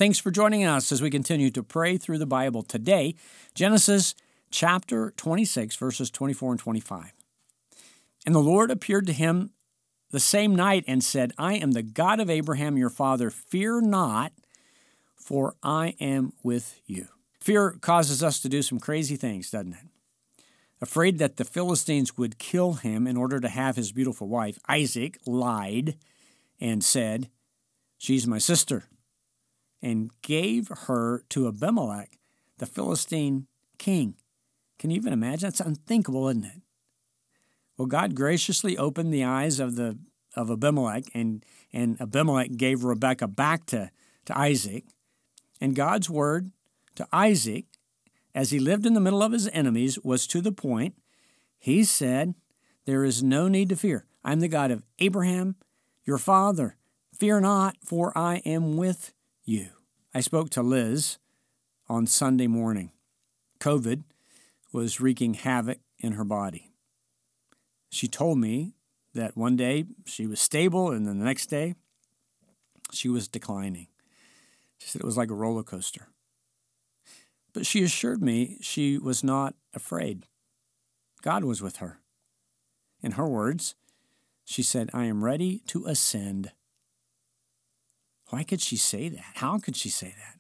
Thanks for joining us as we continue to pray through the Bible. Today, Genesis chapter 26, verses 24 and 25. And the Lord appeared to him the same night and said, I am the God of Abraham your father. Fear not, for I am with you. Fear causes us to do some crazy things, doesn't it? Afraid that the Philistines would kill him in order to have his beautiful wife, Isaac lied and said, she's my sister, and gave her to Abimelech, the Philistine king. Can you even imagine? That's unthinkable, isn't it? Well, God graciously opened the eyes of Abimelech, and Abimelech gave Rebekah back to Isaac. And God's word to Isaac, as he lived in the middle of his enemies, was to the point. He said, there is no need to fear. I'm the God of Abraham, your father. Fear not, for I am with you. I spoke to Liz on Sunday morning. COVID was wreaking havoc in her body. She told me that one day she was stable, and then the next day she was declining. She said it was like a roller coaster. But she assured me she was not afraid. God was with her. In her words, she said, I am ready to ascend. Why could she say that? How could she say that?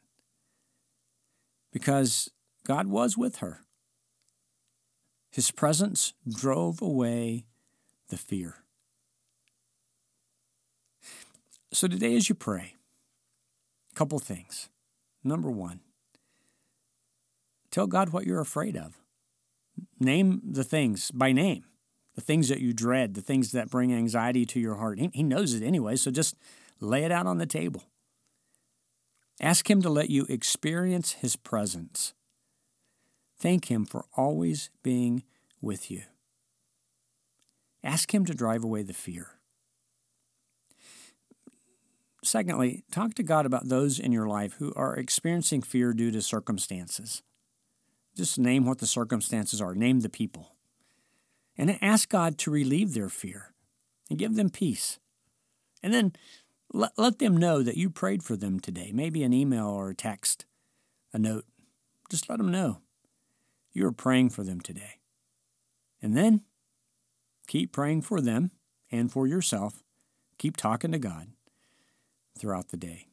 Because God was with her. His presence drove away the fear. So today as you pray, a couple things. Number one, tell God what you're afraid of. Name the things by name, the things that you dread, the things that bring anxiety to your heart. He knows it anyway, so just lay it out on the table. Ask Him to let you experience His presence. Thank Him for always being with you. Ask Him to drive away the fear. Secondly, talk to God about those in your life who are experiencing fear due to circumstances. Just name what the circumstances are. Name the people. And ask God to relieve their fear and give them peace. And then let them know that you prayed for them today. Maybe an email or a text, a note. Just let them know you are praying for them today. And then keep praying for them and for yourself. Keep talking to God throughout the day.